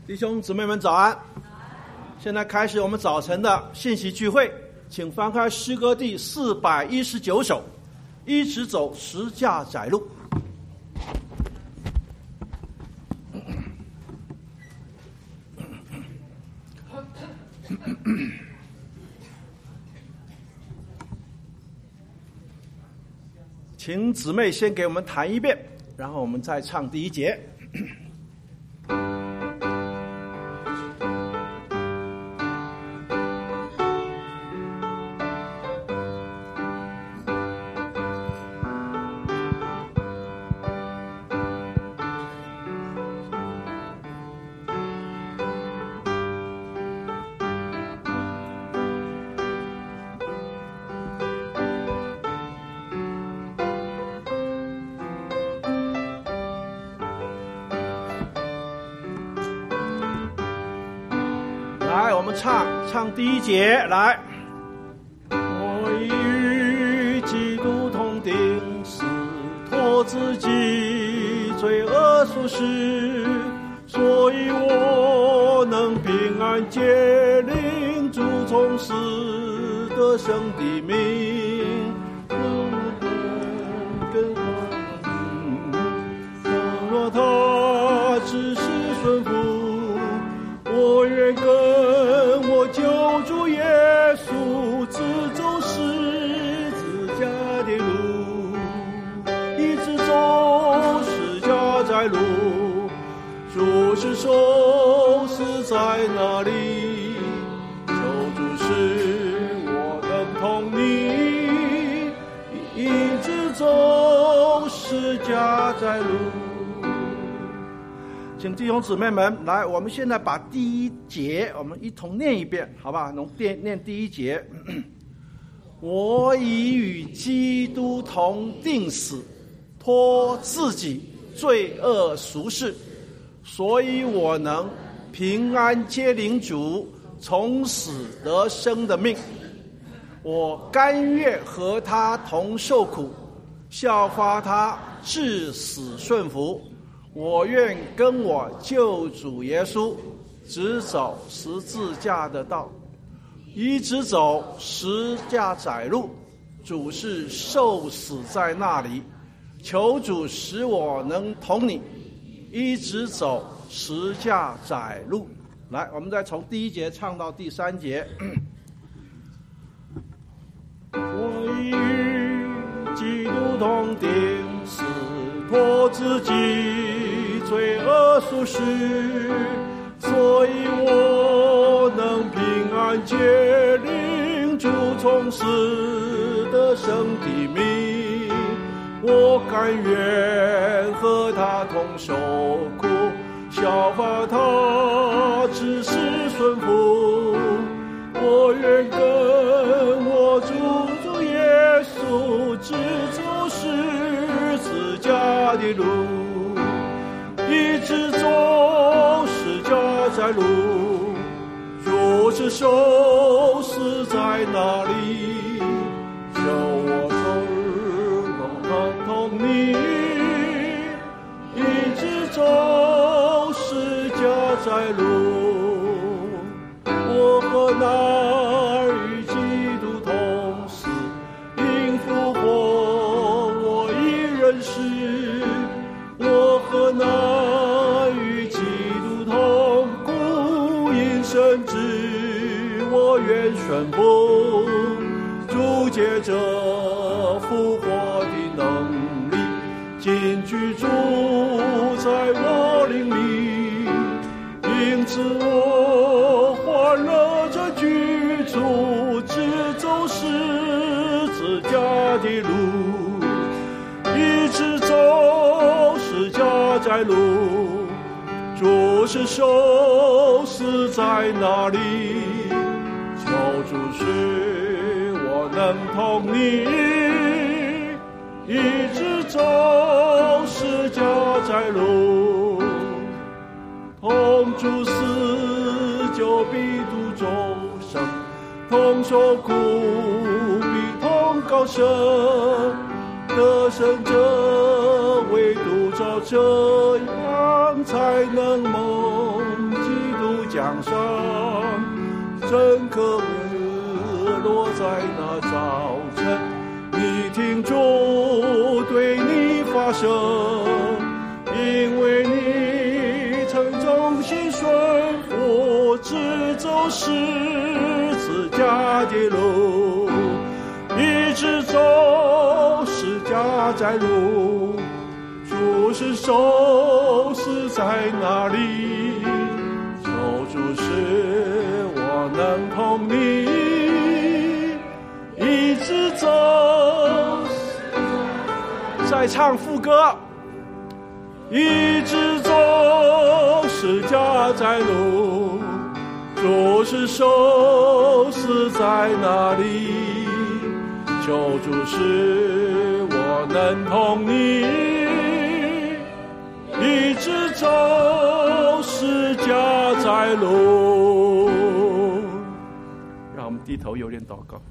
弟兄姊妹们早安！现在开始我们早晨的信息聚会，请翻开诗歌第419首，一直走十架窄路。请姊妹先给我们弹一遍，然后我们再唱第一节。来，我们唱第一节，来。我已与基督同钉死，脱自己罪恶属实，所以我能平安接领主从死得生的命。若他只是顺服，我愿跟我救主耶稣直走十字架的路，一直走十架窄路，主是受死在哪里？求主使我能同你一直走十架窄路。请弟兄姊妹们来，我们现在把第一节我们一同念一遍，好吧？念第一节。我已与基督同钉死，脱自己罪恶赎事，所以我能平安接领主从死得生的命。我甘愿和他同受苦，效法他至死顺服。我愿跟我救主耶稣直走十字架的道，一直走十架窄路，主是受死在那里。求主使我能同你一直走十架窄路。来，我们再从第一节唱到第3节。我已与基督同钉死，脱自己罪恶属实，所以我能平安接领主从死得生的命。我甘愿和他同受苦，效法他至死顺服。我愿跟我主耶稣直走十字架的路，一直走十架窄路，主是受死在哪里？求我终日能同你一直走十架窄路。我和那与基督同死，因复活我已认识。我和那与基督同苦因生之，我愿宣布主借着复活的能力，今居住在我灵里，因此我欢乐着居住，直走十字架的路，一直走十架窄路，主是受死在哪里？求主使我能同你一直走十架窄路，同主死就必度众生，同受苦必同高升，得胜者唯独照这样才能蒙江上，真可落在那早晨，你听主对你发声，因为你曾忠心顺服，只走十字架的路，一直走十架在路，主是手是在哪里？求主使我能同你一直走。再唱副歌，一直走十架在路，主是手是在哪里？求主使我能同你一直走十架在路。让我们低头有点祷告。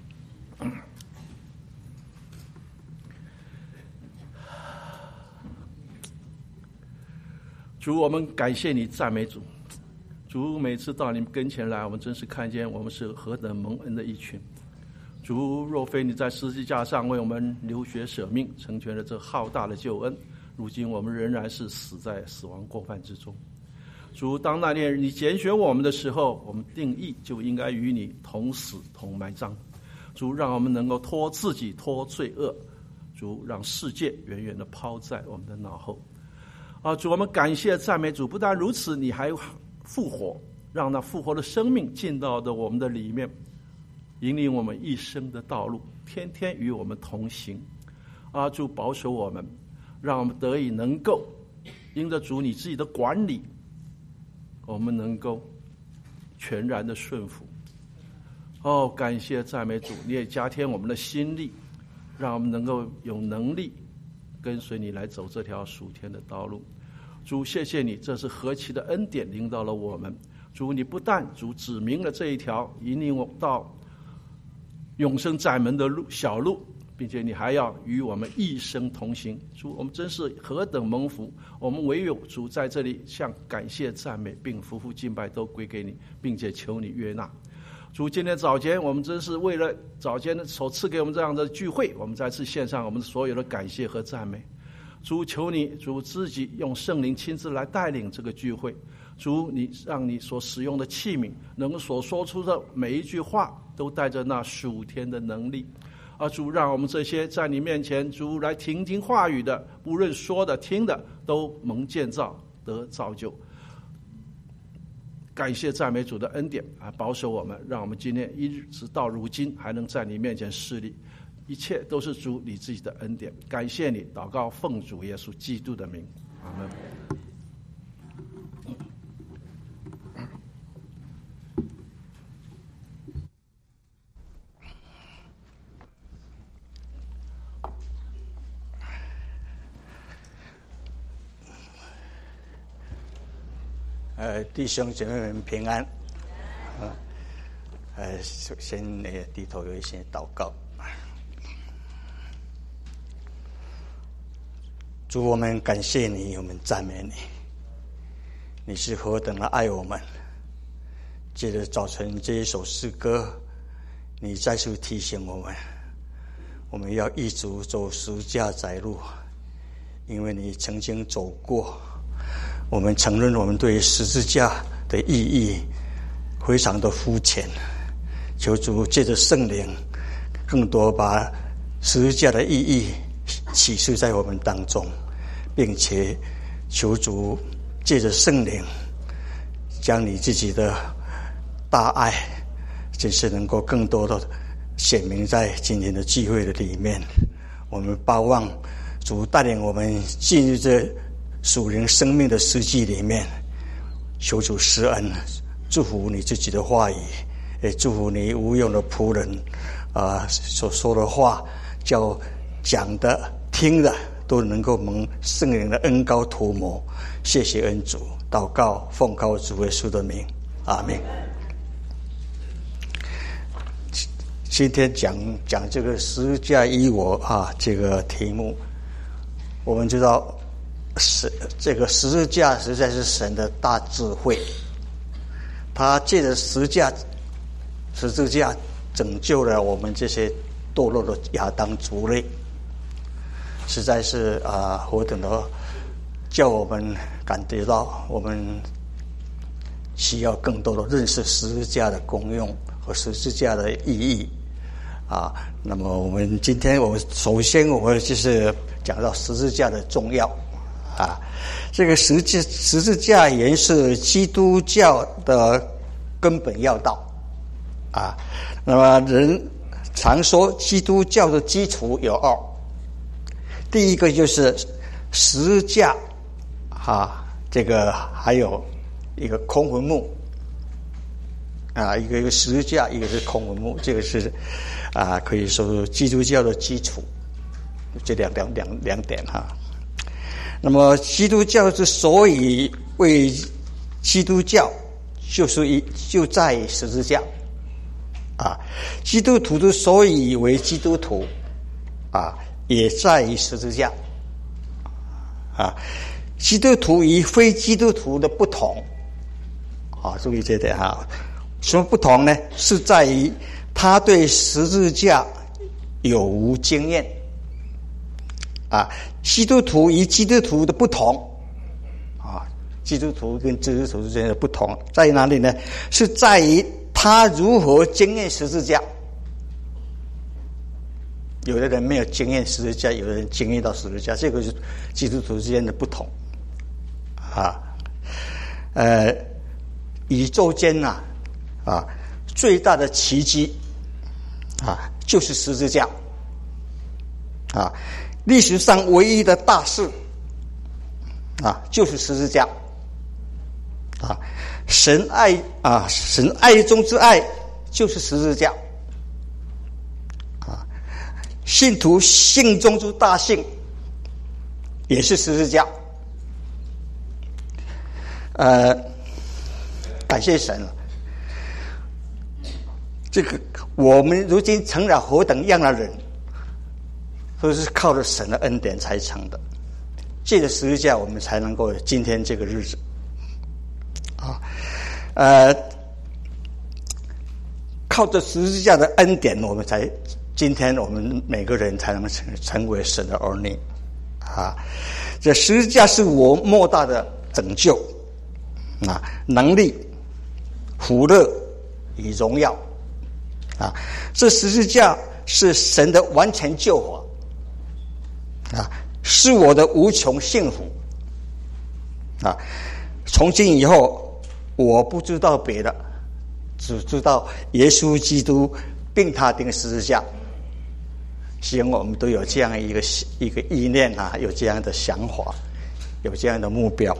主，我们感谢你，赞美主。主，每次到你们跟前来，我们真是看见我们是何等蒙恩的一群。主，若非你在十字架上为我们流血舍命，成全了这浩大的救恩，如今我们仍然是死在死亡过犯之中。主，当那天你拣选我们的时候，我们定义就应该与你同死同埋葬。主，让我们能够脱自己，脱罪恶。主，让世界远远地抛在我们的脑后。主，我们感谢赞美主。不但如此，你还复活，让那复活的生命进到的我们的里面，引领我们一生的道路，天天与我们同行。主，保守我们，让我们得以能够因着主你自己的管理，我们能够全然的顺服。感谢赞美主，你也加添我们的心力，让我们能够有能力跟随你来走这条属天的道路。主，谢谢你，这是何其的恩典临到了我们。主，你不但主指明了这一条引领我到永生窄门的路小路，并且你还要与我们一生同行。主，我们真是何等蒙福，我们唯有主在这里向感谢赞美并夫妇敬拜都归给你，并且求你悦纳。主，今天早间我们真是为了早间所赐给我们这样的聚会，我们再次献上我们所有的感谢和赞美。主，求你主自己用圣灵亲自来带领这个聚会。主，你让你所使用的器皿能够所说出的每一句话都带着那属天的能力。主，让我们这些在你面前主来听听话语的，不论说的听的，都蒙建造得造就。感谢赞美主的恩典保守我们，让我们今天一直到如今还能在你面前侍立，一切都是主你自己的恩典。感谢你，祷告奉主耶稣基督的名，阿们。 弟兄姐妹们平安。首先低头有一些祷告。主，我们感谢你，我们赞美你，你是何等的爱我们。借着早晨这一首诗歌，你再次提醒我们，我们要一直走十架窄路，因为你曾经走过。我们承认我们对十字架的意义非常的肤浅，求主借着圣灵更多把十字架的意义启示在我们当中，并且求主借着圣灵将你自己的大爱真是能够更多的显明在今天的聚会的里面。我们盼望主带领我们进入这属灵生命的实际里面，求主施恩，祝福你自己的话语，也祝福你无用的仆人所说的话，叫讲的听的都能够蒙圣灵的恩膏涂抹。谢谢恩主，祷告奉靠主耶稣的名，阿们。今天讲这个十字架依我这个题目，我们知道这个十字架实在是神的大智慧。 他借着十字架拯救了我们这些堕落的亚当族类，实在是何等的叫我们感觉到我们需要更多的认识十字架的功用和十字架的意义那么我们今天首先就是讲到十字架的重要这个十字架原是基督教的根本要道那么人常说基督教的基础有二，第一个就是十字架这个还有一个空坟墓一个十字架，一个是空坟墓，这个是可以说是基督教的基础，这两点那么基督教之所以为基督教，就在于十字架基督徒之所以为基督徒也在于十字架基督徒与非基督徒的不同注意这点什么不同呢？是在于他对十字架有无经验基督徒与基督徒的不同基督徒跟基督徒之间的不同在哪里呢？是在于他如何经验十字架。有的人没有经验十字架，有的人经验到十字架，这个是基督徒之间的不同宇宙间最大的奇迹就是十字架历史上唯一的大事就是十字架神爱中之爱就是十字架信徒信中之大信也是十字架感谢神了。这个我们如今成了何等样的人，都是靠着神的恩典才成的。借着十字架，我们才能够有今天这个日子靠着十字架的恩典，今天我们每个人才能成为神的儿女这十字架是我莫大的拯救能力、福乐与荣耀这十字架是神的完全救赎是我的无穷幸福从今以后我不知道别的，只知道耶稣基督并他钉十字架。希望我们都有这样一个意念有这样的想法，有这样的目标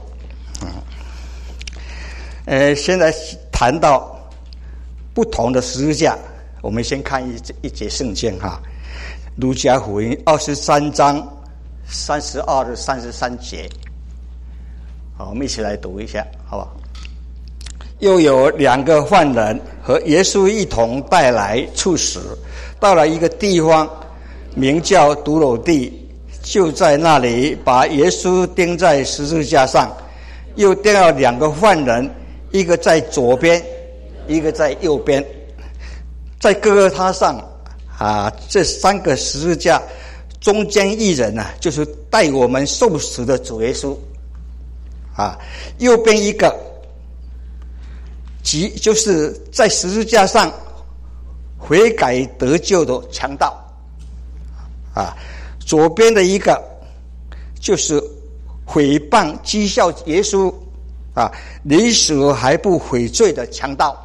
现在谈到不同的十字架，我们先看一节圣经路加福音23章32至33节我们一起来读一下好不好？又有2个犯人和耶稣一同带来处死，到了一个地方名叫独楼地，就在那里把耶稣钉在十字架上，又钉了2个犯人，一个在左边，一个在右边。在各个他上这3个十字架中间一人就是带我们受死的主耶稣右边一个就是在十字架上悔改得救的强盗左边的一个就是毁谤讥笑耶稣临死还不悔罪的强盗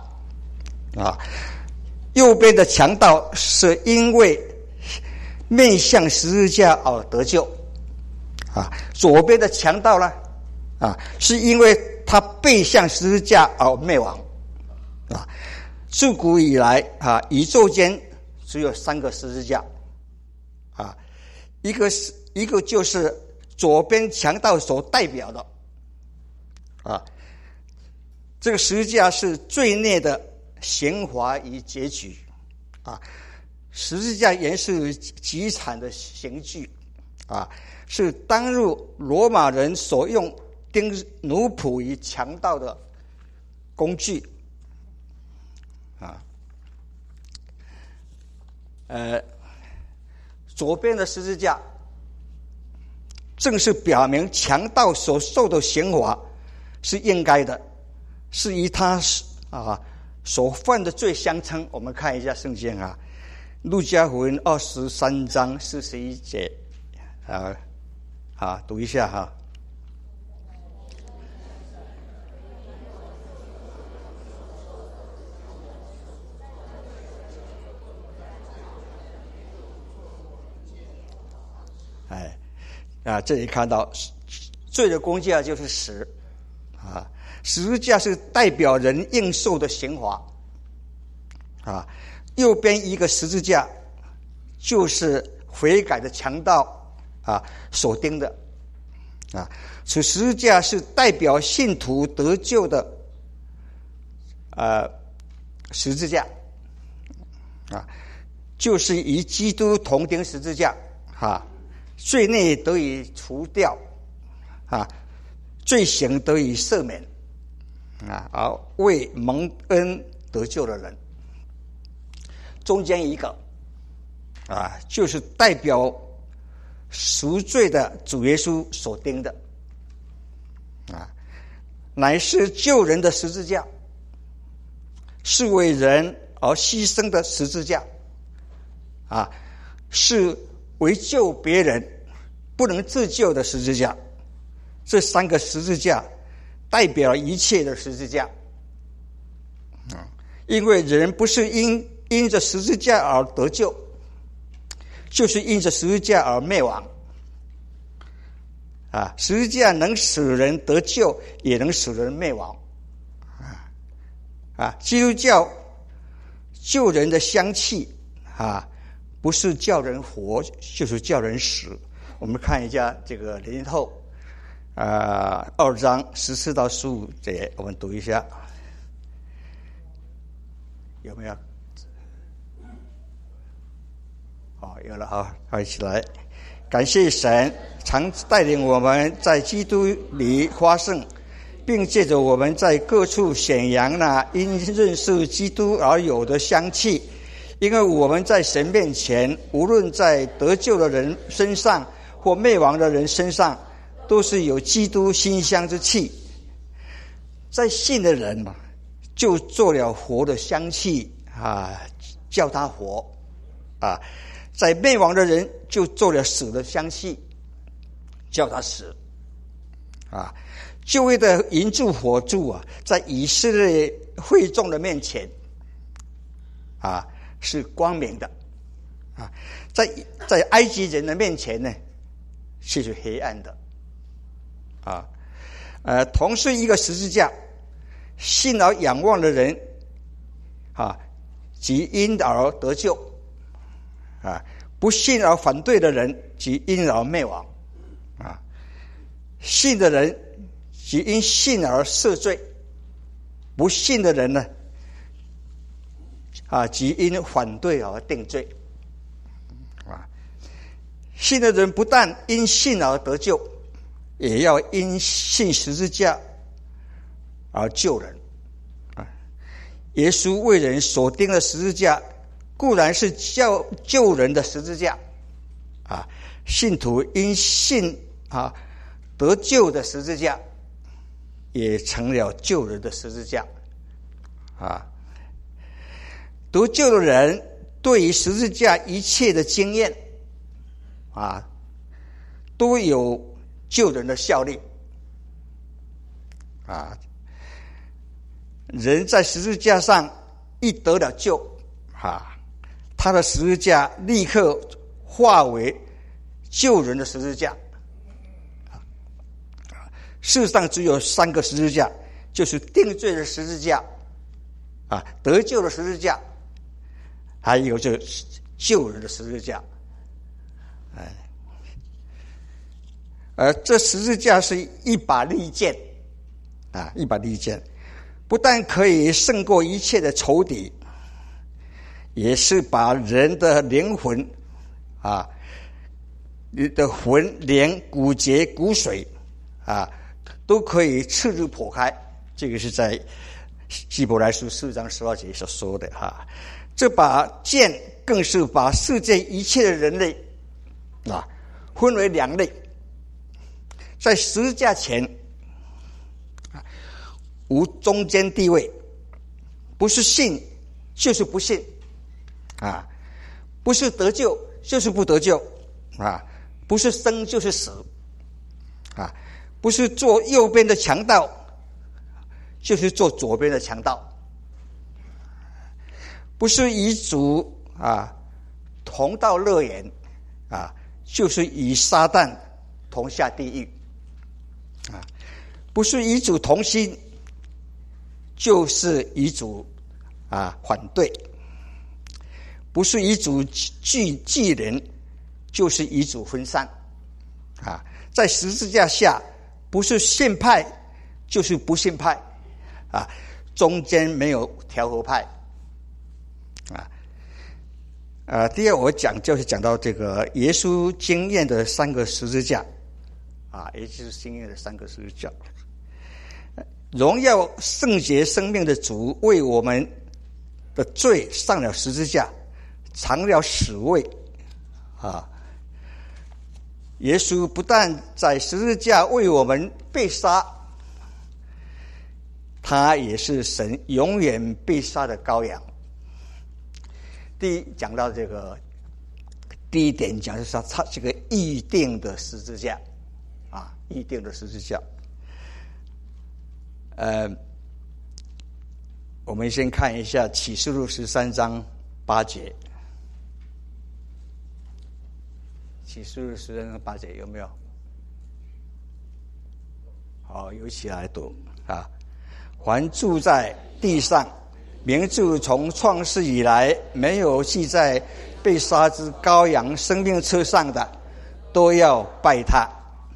右边的强盗是因为面向十字架而得救左边的强盗呢是因为他背向十字架而灭亡自古以来宇宙间只有3个十字架一个就是左边强盗所代表的这个十字架是罪孽的刑罚与结局十字架原是极惨的刑具是当日罗马人所用钉奴仆与强盗的工具左边的十字架正是表明强盗所受的刑罚是应该的，是与他所犯的罪相称。我们看一下圣经路加福音23章41节读一下这里看到罪的工价就是死十字架是代表人应受的刑罚右边一个十字架就是悔改的强盗所钉的此十字架是代表信徒得救的十字架就是与基督同钉十字架罪孽得以除掉罪行得以赦免而为蒙恩得救的人。中间一个就是代表赎罪的主耶稣所钉的乃是救人的十字架，是为人而牺牲的十字架是为救别人不能自救的十字架。这三个十字架代表一切的十字架因为人不是因着十字架而得救，就是因着十字架而灭亡十字架能使人得救，也能使人灭亡基督教救人的香气不是叫人活，就是叫人死。我们看一下这个林后2章14到15节，我们读一下，有没有？有了好，一起来。感谢神常带领我们在基督里发盛，并借着我们在各处显扬那因认识基督而有的香气。因为我们在神面前，无论在得救的人身上或灭亡的人身上，都是有基督馨香之气。在信的人就做了活的香气叫他活在灭亡的人就做了死的香气，叫他死就为的银柱火柱在以色列会众的面前是光明的在埃及人的面前呢却是黑暗的同是一个十字架，信而仰望的人即因而得救不信而反对的人即因而灭亡信的人即因信而赦罪，不信的人呢即因反对而定罪信的人不但因信而得救，也要因信十字架而救人耶稣为人所钉的十字架固然是救人的十字架信徒因信得救的十字架也成了救人的十字架得救的人对于十字架一切的经验都有救人的效力人在十字架上一得了救他的十字架立刻化为救人的十字架世上只有3个十字架，就是定罪的十字架得救的十字架，还有就是救人的十字架而这十字架是一把利剑一把利剑，不但可以胜过一切的仇敌，也是把人的灵魂你的魂连骨节骨髓都可以刺入剖开。这个是在希伯来书4章12节所说的哈。这把剑更是把世界一切的人类分为两类，在十字架前无中间地位，不是信就是不信不是得救就是不得救不是生就是死不是做右边的强盗就是做左边的强盗，不是与主同到乐园就是与撒旦同下地狱不是与主同心就是与主反对，不是与主聚人就是与主分散在十字架下不是信派就是不信派中间没有调和派第二我就是讲到这个耶稣经验的3个十字架也就是经验的3个十字架。荣耀圣洁生命的主为我们的罪上了十字架，尝了死味耶稣不但在十字架为我们被杀，他也是神永远被杀的羔羊。讲到这个第一点讲就是他这个预定的十字架预定的十字架。我们先看一下启示录13章8节。启示录13章8节有没有？好，有起来读凡住在地上名著从创世以来没有记在被杀之羔羊生命册上的，都要拜他。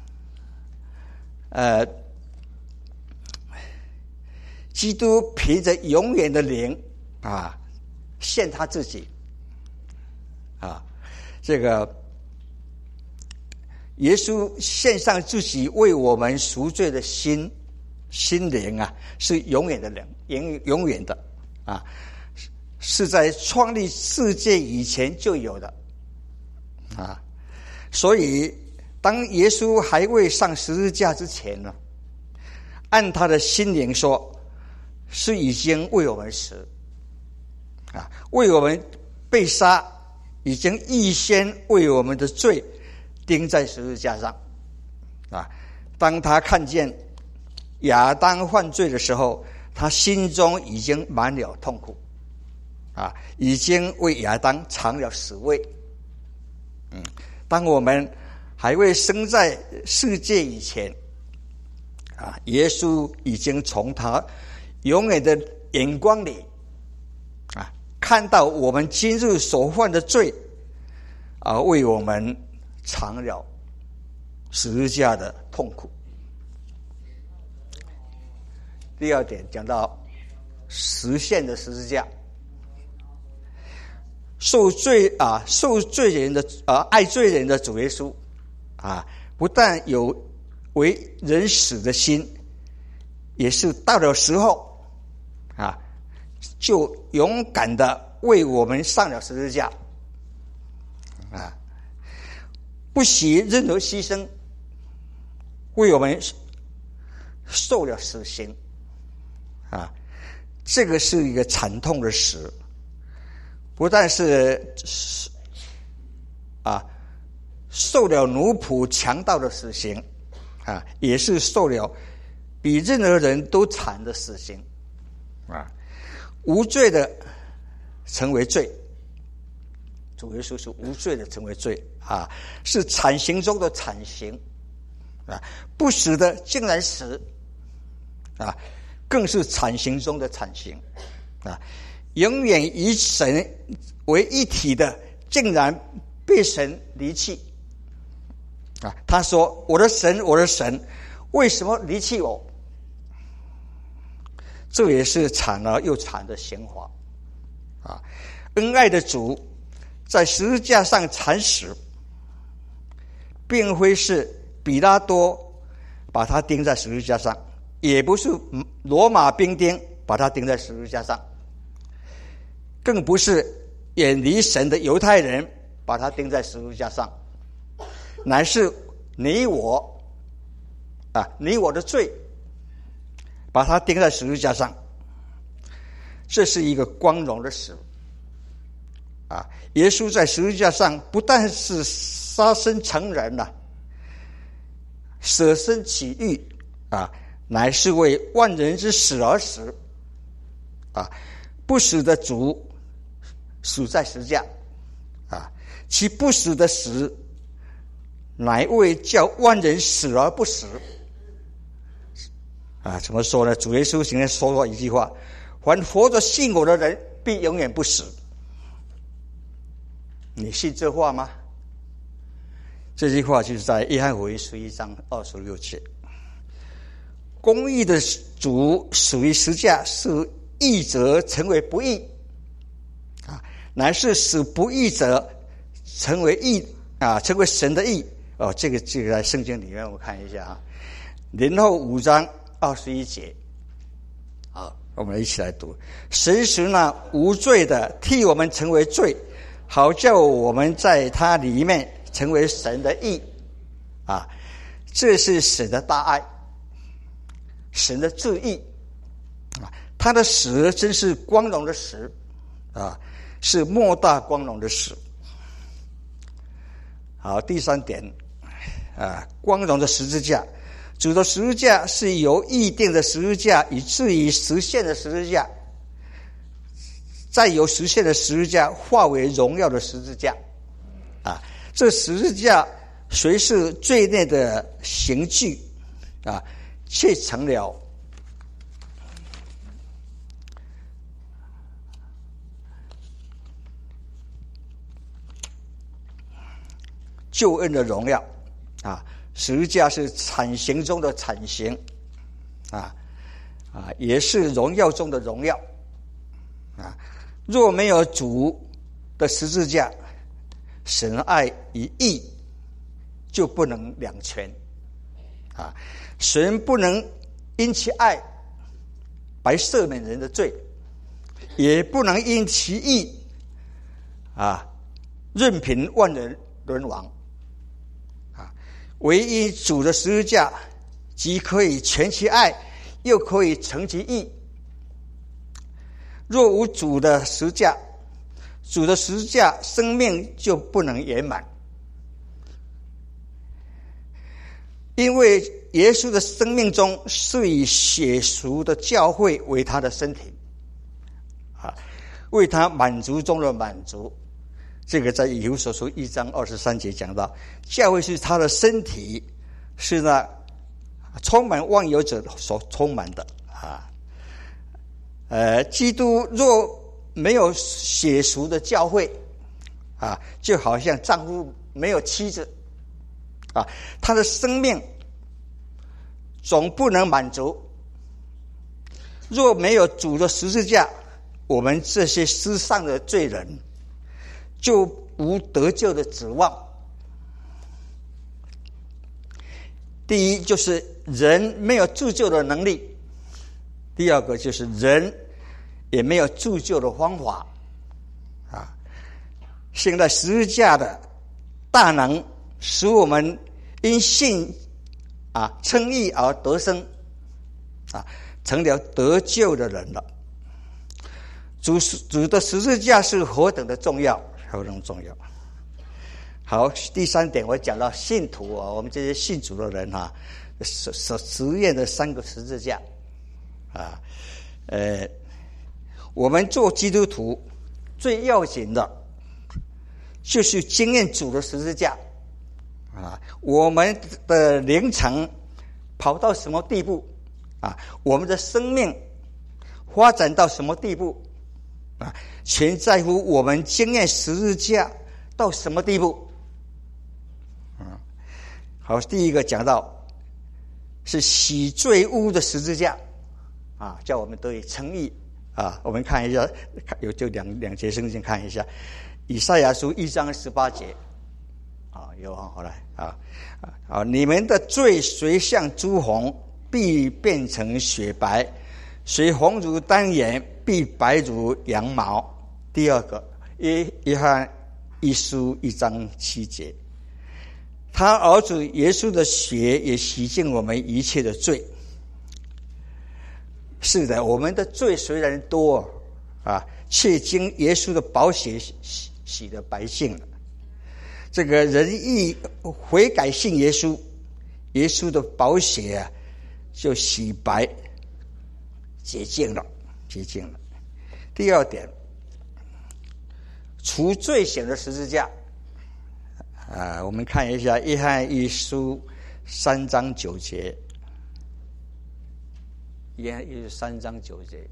基督凭着永远的灵献他自己这个耶稣献上自己为我们赎罪的心灵是永远的灵，永远的是在创立世界以前就有的所以当耶稣还未上十字架之前呢，按他的心灵说是已经为我们死为我们被杀，已经预先为我们的罪钉在十字架上当他看见亚当犯罪的时候，他心中已经满了痛苦已经为亚当尝了死味当我们还未生在世界以前耶稣已经从他永远的眼光里看到我们今日所犯的罪为我们尝了十字架的痛苦。第二点讲到实现的十字架，受罪人的爱罪人的主耶稣不但有为人死的心，也是到了时候就勇敢的为我们上了十字架不惜任何牺牲，为我们受了死刑这个是一个惨痛的死，不但是受了奴仆强盗的死刑也是受了比任何人都惨的死刑无罪的成为罪，主耶稣是无罪的成为罪是惨刑中的惨刑不死的竟然死更是惨刑中的惨刑永远与神为一体的竟然被神离弃他说我的神我的神为什么离弃我？这也是惨而又惨的刑罚恩爱的主在十字架上惨死，并非是比拉多把他钉在十字架上，也不是罗马兵丁把他钉在十字架上，更不是远离神的犹太人把他钉在十字架上，乃是你我的罪把他钉在十字架上。这是一个光荣的死耶稣在十字架上不但是杀身成人舍身取义乃是为万人之死而死不死的主死在十字架其不死的死乃为叫万人死而不死怎么说呢？主耶稣曾经说过一句话：凡活着信我的人必永远不死。你信这话吗？这句话就是在约翰福音11章26节。公义的主属于十字架，是义者成为不义乃是使不义者成为义成为神的义这个在圣经里面我们看一下林后5章21节我们一起来读：神使那无罪的替我们成为罪，好叫我们在他里面成为神的义这是神的大爱，神的至义他的死真是光荣的死是莫大光荣的死。好，第三点光荣的十字架。主的十字架是由预定的十字架以至于实现的十字架，再由实现的十字架化为荣耀的十字架这十字架虽是罪孽的刑具却成了救恩的荣耀十字架是惨刑中的惨刑也是荣耀中的荣耀若没有主的十字架，神爱与义就不能两全神不能因其爱白赦免人的罪，也不能因其义任凭万人沦亡唯一主的十字架既可以全其爱，又可以成其义。若无主的十字架，主的十字架生命就不能圆满。因为耶稣的生命中是以血赎的教会为他的身体为他满足中的满足。这个在以弗所书1章23节讲到，教会是他的身体，是那充满万有者所充满的基督若没有血赎的教会就好像丈夫没有妻子他的生命总不能满足。若没有主的十字架，我们这些世上的罪人就无得救的指望。第一，就是人没有自救的能力；第二个，就是人也没有自救的方法现在十字架的大能使我们因信称义而得生成了得救的人了。主的十字架是何等的重要，何等重要。好，第三点我讲到信徒我们这些信主的人所实验的3个十字架我们做基督徒最要紧的就是经验主的十字架我们的灵程跑到什么地步我们的生命发展到什么地步全在乎我们经验十字架到什么地步好，第一个讲到是洗罪污的十字架叫我们得以称义我们看一下，有就两节圣经看一下，以赛亚书1章18节有好来你们的罪虽像朱红，必变成雪白； 虽红如丹颜，必白如羊毛。第二个，约翰一书1章7节，他儿子耶稣的血也洗净我们一切的罪。是的，我们的罪虽然多却经耶稣的宝血洗得白净了。这个人一悔改信耶稣，耶稣的宝血就洗白洁净了。第二点，除罪险的十字架我们看一下约翰一书3章9节。约翰一书3章9节，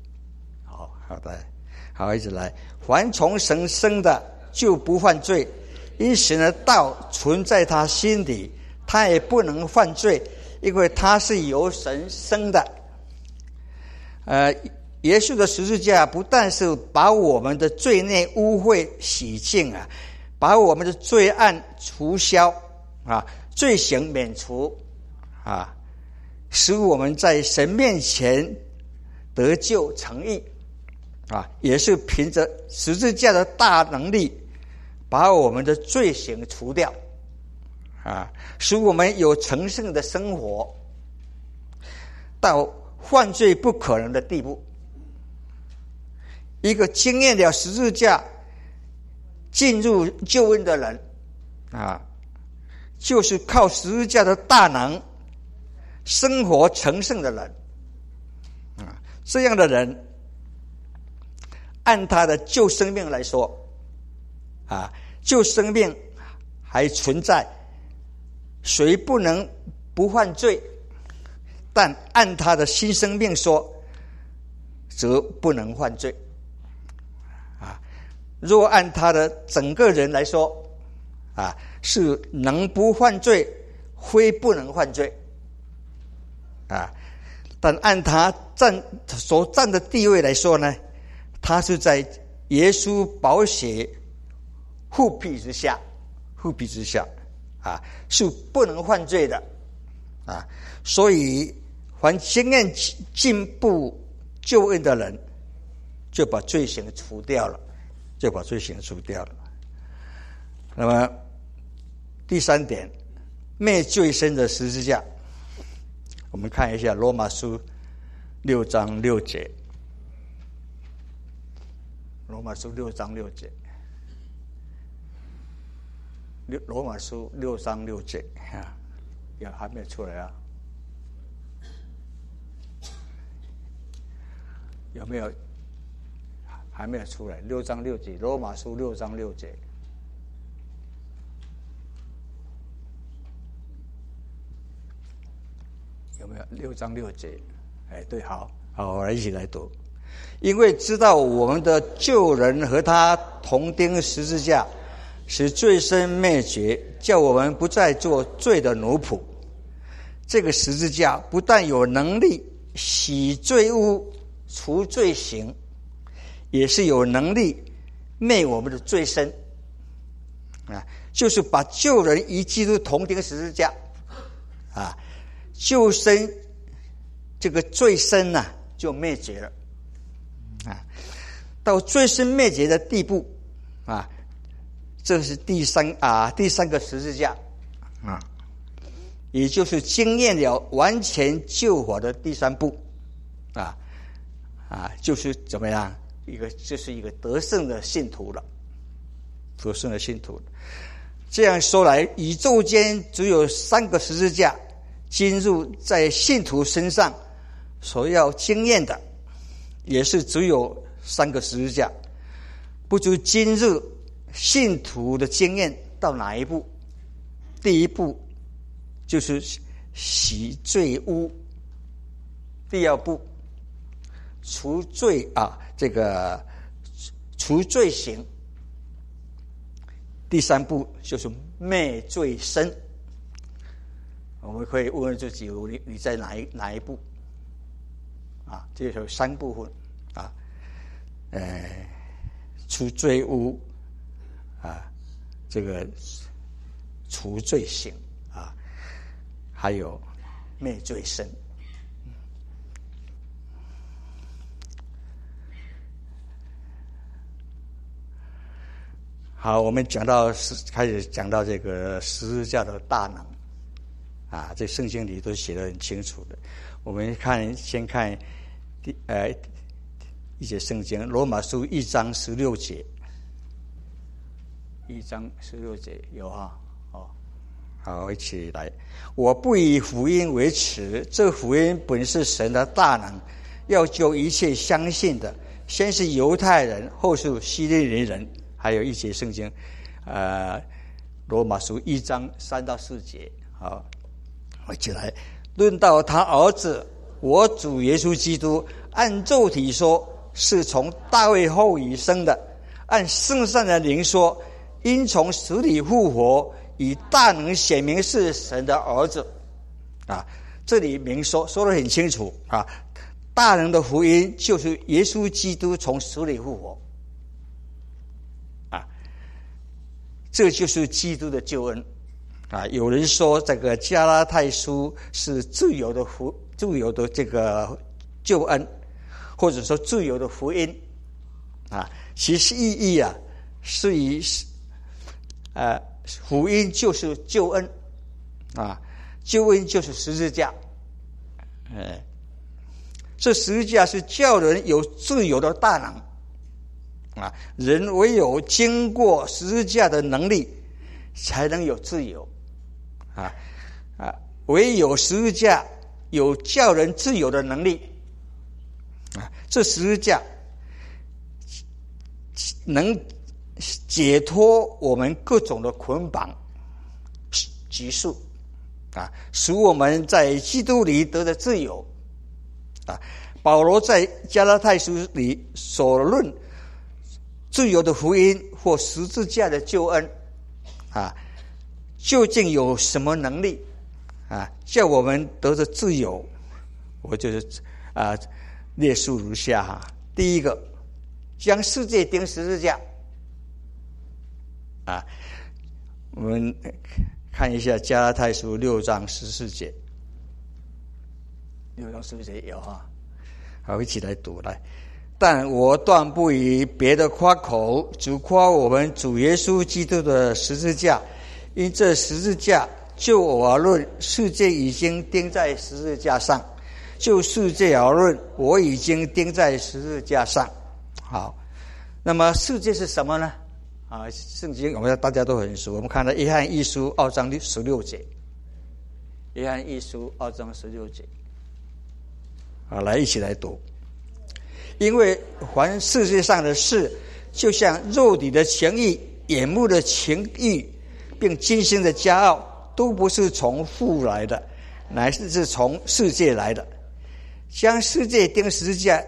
好，一直来。凡从神生的就不犯罪，因神的道存在他心里，他也不能犯罪，因为他是由神生的。耶稣的十字架不但是把我们的罪孽污秽洗净把我们的罪案除消罪行免除使我们在神面前得救成义也是凭着十字架的大能力把我们的罪行除掉使我们有成圣的生活，到犯罪不可能的地步。一个经验了十字架进入救恩的人就是靠十字架的大能生活成圣的人这样的人按他的旧生命来说旧生命还存在，谁不能不犯罪，但按他的新生命说则不能犯罪若按他的整个人来说是能不犯罪非不能犯罪但按他所占的地位来说呢，他是在耶稣宝血护庇之下是不能犯罪的所以凡经验进步救恩的人就把罪行除掉了。那么第三点，灭罪身的十字架，我们看一下罗马书6章6节。罗马书6章6节，罗马书6章6节还没有出来有没有？还没有出来。6章6节，罗马书6章6节。有没有？6章6节。对，好，我来一起来读。因为知道我们的旧人和他同钉十字架，使罪身灭绝，叫我们不再做罪的奴仆。这个十字架不但有能力洗罪污、除罪行，也是有能力灭我们的罪身就是把旧人与基督同钉十字架旧身这个罪身就灭绝了到罪身灭绝的地步这是第三个十字架也就是经验了完全救活的第三步就是怎么样就是一个得胜的信徒了。这样说来，宇宙间只有3个十字架进入在信徒身上所要经验的，也是只有3个十字架。不知今日信徒的经验到哪一步？第一步就是洗罪污，第二步除罪除罪行，第三步就是灭罪身。我们可以问问自己，你在哪一步这有3部分除罪污这个除罪行还有灭罪身。 好，我们开始讲到这个十字架的大能这圣经里都写得很清楚的。我们先看一节圣经，罗马书1章16节，1章16节有好，一起来。我不以福音为耻，这福音本是神的大能，要救一切相信的，先是犹太人，后是希利尼人。还有一节圣经，罗马书1章3到4节。好，我一起来。论到他儿子，我主耶稣基督，按肉体说，是从大卫后裔生的；按圣善的灵说，因从死里复活，以大能显明是神的儿子。这里明说得很清楚大能的福音就是耶稣基督从死里复活这就是基督的救恩有人说这个加拉太书是自由的这个救恩，或者说自由的福音其实意义是以福音就是救恩救恩就是十字架这十字架是叫人有自由的大能人唯有经过十字架的能力才能有自由唯有十字架有叫人自由的能力这十字架能解脱我们各种的捆绑拘束使我们在基督里得的自由保罗在加拉太书里所论自由的福音或十字架的救恩究竟有什么能力叫我们得着自由？我就是列数如下第一个，将世界钉十字架我们看一下加拉太书6章14节，6章14节有好，一起来读来。但我断不以别的夸口，只夸我们主耶稣基督的十字架。因这十字架，就我而论，世界已经钉在十字架上；就世界而论，我已经钉在十字架上。好，那么世界是什么呢？圣经我们大家都很熟，我们看到约翰一书2章16节，约翰一书2章16节。来一起来读。因为凡世界上的事，就像肉体的情欲、眼目的情欲，并今生的骄傲，都不是从父来的，乃是从世界来的。将世界钉十字架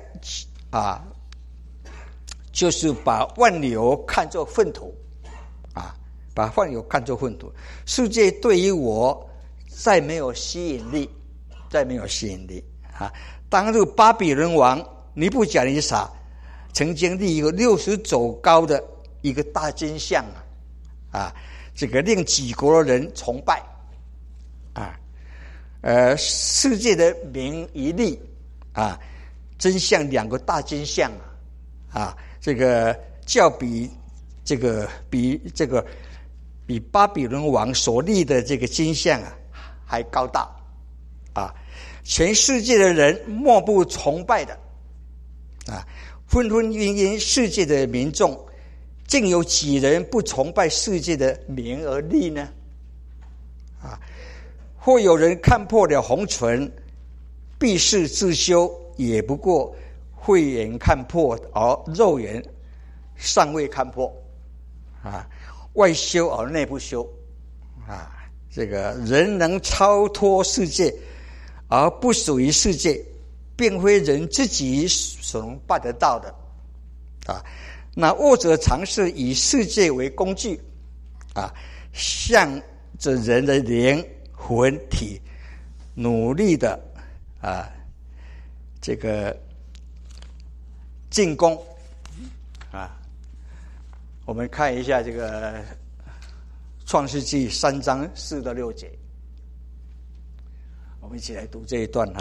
就是把万有看作粪土把万有看作粪土。世界对于我再没有吸引力当日巴比伦王尼布甲尼撒曾经立一个60肘高的一个大金像这个令几国的人崇拜世界的名一立真像2个大金像这个比巴比伦王所立的这个金像还高大全世界的人莫不崇拜的纷纷晕晕世界的民众，竟有几人不崇拜世界的名而立呢？或有人看破了红唇，必是自修，也不过慧眼看破，而肉眼尚未看破外修而内不修这个人能超脱世界而不属于世界，并非人自己所能办得到的那恶者尝试以世界为工具向着人的灵魂体努力的这个进攻我们看一下这个创世纪3章4到6节，我们一起来读这一段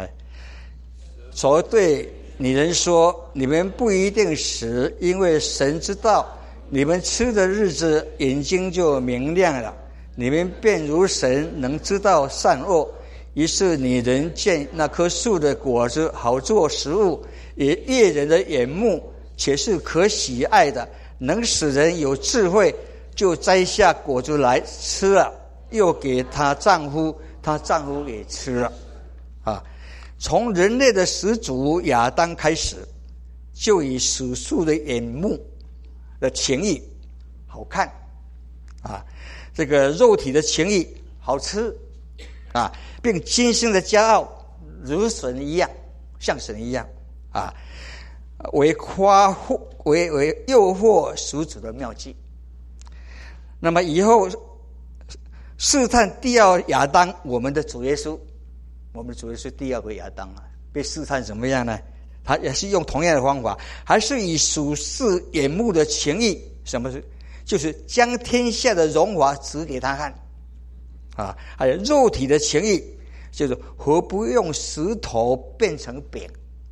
所对女人说，你们不一定死，因为神知道你们吃的日子，眼睛就明亮了，你们便如神，能知道善恶。于是你人见那棵树的果子好做食物，也悦人的眼目，且是可喜爱的，能使人有智慧，就摘下果子来吃了，又给她丈夫，她丈夫也吃了。从人类的始祖亚当开始，就以属树的眼目的情欲好看这个肉体的情欲好吃并今生的骄傲如神一样，像神一样为诱惑属主的妙计。那么以后试探第二亚当，我们的主耶稣第二个亚当被试探怎么样呢？他也是用同样的方法，还是以属世眼目的情欲，什么是？就是将天下的荣华指给他看还有肉体的情欲，就是何不用石头变成饼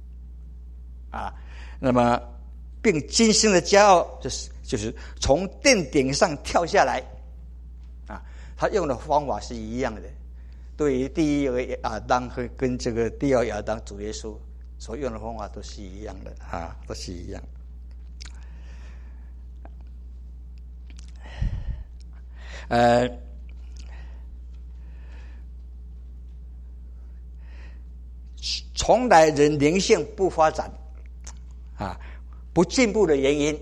那么并今生的骄傲，就是从殿顶上跳下来他用的方法是一样的。对于第一个亚当和跟这个第二亚当主耶稣所用的方法都是一样的都是一样。从来人灵性不发展不进步的原因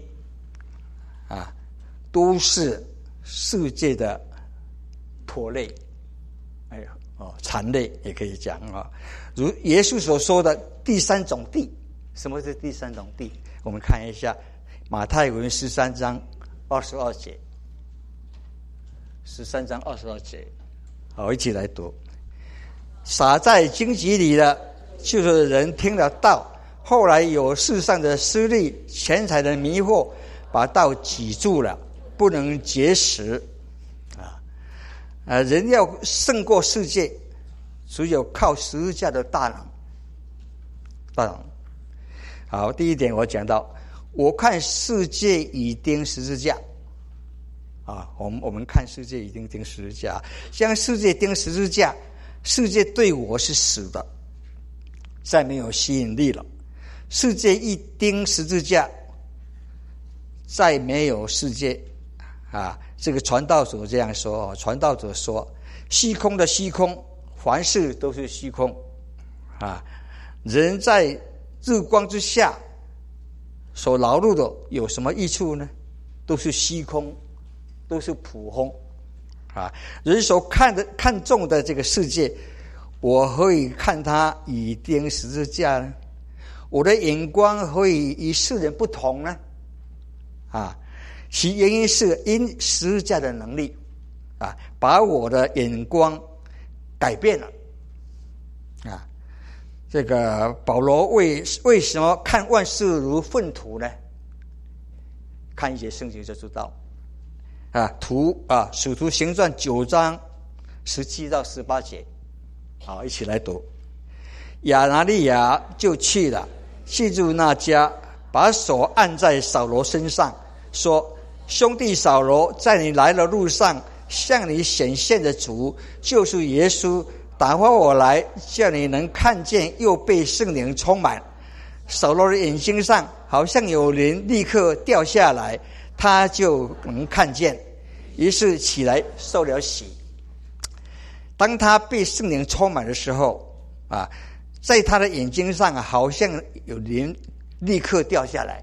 都是世界的拖累残累也可以讲如耶稣所说的第三种地。什么是第三种地？我们看一下马太福音13章22节。13章22节，好，一起来读。撒在荆棘里的，就是人听了道，后来有世上的私利、钱财的迷惑，把道挤住了，不能结实人要胜过世界，只有靠十字架的大能。好，第一点我讲到，我看世界已钉十字架我们看世界已经钉十字架，将世界钉十字架，世界对我是死的，再没有吸引力了。世界一钉十字架，再没有世界这个传道者这样说传道者说，虚空的虚空，凡事都是虚空人在日光之下所劳碌的有什么益处呢？都是虚空，都是普空人所看重的这个世界，我何以看他已钉十字架呢？我的眼光何以与世人不同呢？其原因是因十字架的能力把我的眼光改变了这个保罗为什么看万事如粪土呢？看一些圣经就知道使徒行传9章17到18节。好，一起来读。亚拿利亚就去了，进入那家，把手按在扫罗身上，说：兄弟扫罗，在你来的路上向你显现的主就是耶稣，打发我来，叫你能看见，又被圣灵充满。扫罗的眼睛上好像有灵立刻掉下来，他就能看见，于是起来受了洗。当他被圣灵充满的时候在他的眼睛上好像有灵立刻掉下来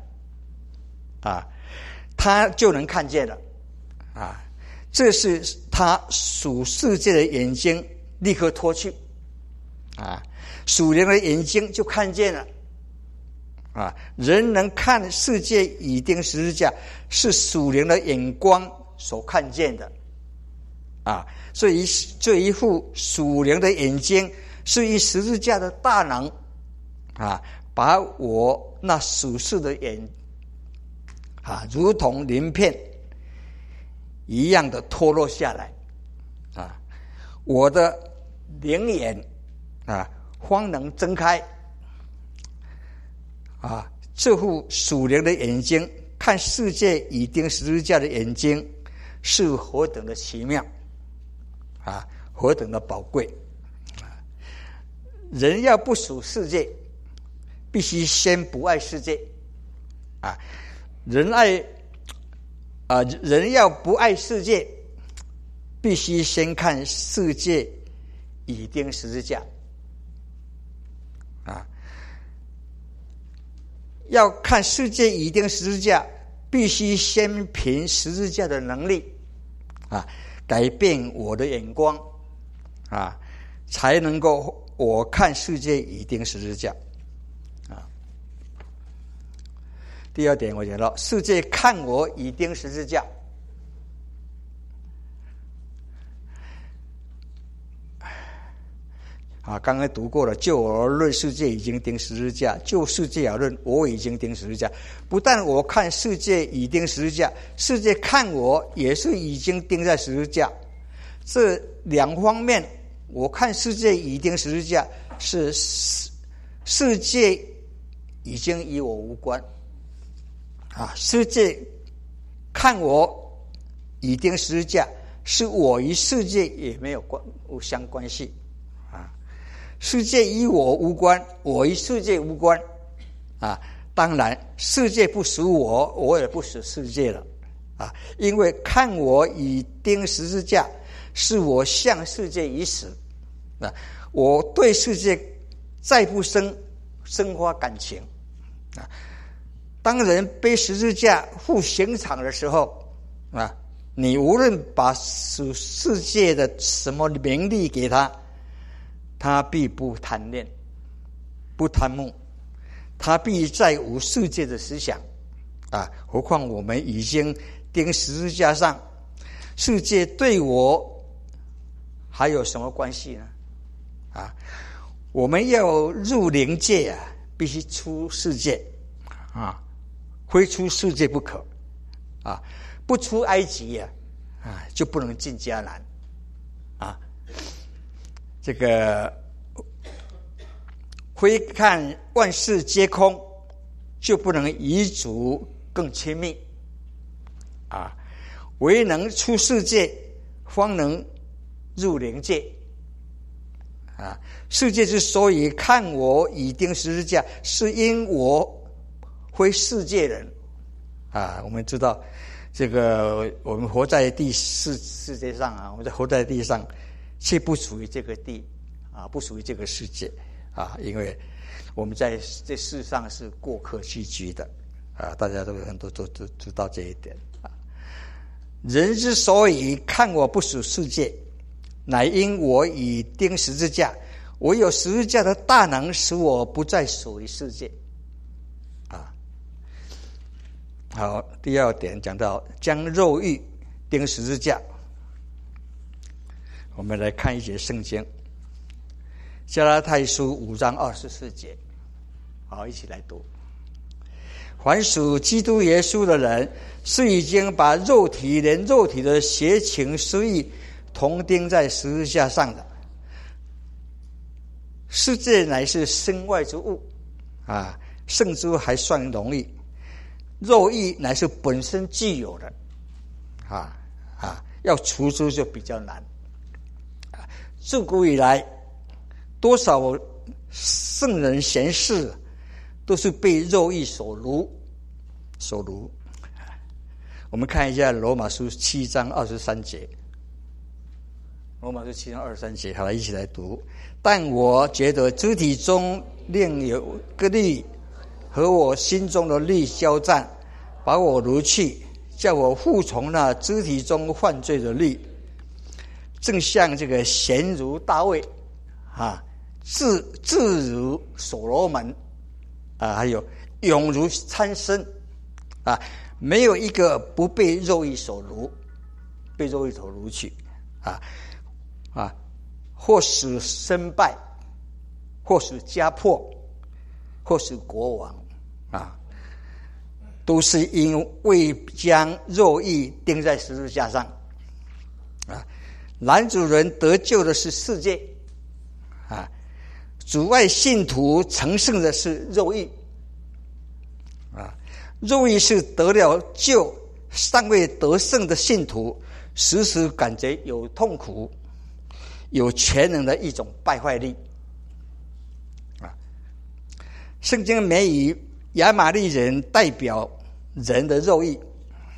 他就能看见了这是他属世界的眼睛立刻脱去属灵的眼睛就看见了人能看世界已钉十字架，是属灵的眼光所看见的所以这一副属灵的眼睛是以十字架的大能把我那属世的眼如同鳞片一样的脱落下来我的灵眼方能睁开这副属灵的眼睛看世界以钉十字架的眼睛是何等的奇妙啊，何等的宝贵啊！人要不属世界，必须先不爱世界啊！人要不爱世界，必须先看世界以钉十字架啊！要看世界以钉十字架，必须先凭十字架的能力啊，改变我的眼光啊，才能够我看世界以钉十字架啊。第二点，我讲到世界看我以钉十字架。啊，刚才读过了，就我而论，世界已经钉十字架；就世界而论，我已经钉十字架。不但我看世界已钉十字架，世界看我也是已经钉在十字架。这两方面，我看世界已钉十字架，是世界已经与我无关啊；世界看我已钉十字架，是我与世界也没有无相关系。世界与我无关，我与世界无关啊！当然，世界不属我，我也不属世界了啊！因为看我以钉十字架，是我向世界已死啊！我对世界再不生发感情啊！当人背十字架赴刑场的时候啊，你无论把属世界的什么名利给他，他必不贪恋，不贪慕，他必再无世界的思想啊！何况我们已经钉十字架上，世界对我还有什么关系呢？啊，我们要入灵界啊，必须出世界啊，非出世界不可啊！不出埃及啊，就不能进迦南啊！这个非看万事皆空，就不能与主更亲密啊！唯能出世界，方能入灵界啊！世界之所以看我以钉十字架，是因我非世界人啊！我们知道，这个我们活在世界上啊，我们活在地上。却不属于这个地啊，不属于这个世界啊，因为我们在这世上是过客寄居的啊，大家都很多都知道这一点啊。人之所以看我不属世界，乃因我以钉十字架，唯有十字架的大能使我不再属于世界啊。好，第二点讲到将肉欲钉十字架。我们来看一节圣经，加拉太书5章24节，好，一起来读。凡属基督耶稣的人，是已经把连肉体的邪情私欲同钉在十字架上的。世界乃是身外之物啊，圣之还算容易，肉欲乃是本身具有的要除之就比较难。自古以来，多少圣人贤士都是被肉欲所奴。我们看一下罗马书7章23节。罗马书7章23节，好了，一起来读。但我觉得肢体中另有个律和我心中的律交战，把我掳去，叫我服从那肢体中犯罪的律。正像这个贤如大卫啊，智如所罗门啊，还有勇如参孙啊，没有一个不被肉欲所掳，被肉欲所掳去或使身败，或使家破，或使国亡啊，都是因为将肉欲钉在十字架上啊。男主人得救的是世界啊，阻碍信徒成圣的是肉欲肉欲是得了救尚未得胜的信徒时时感觉有痛苦有全能的一种败坏力。圣经美语亚玛力人代表人的肉欲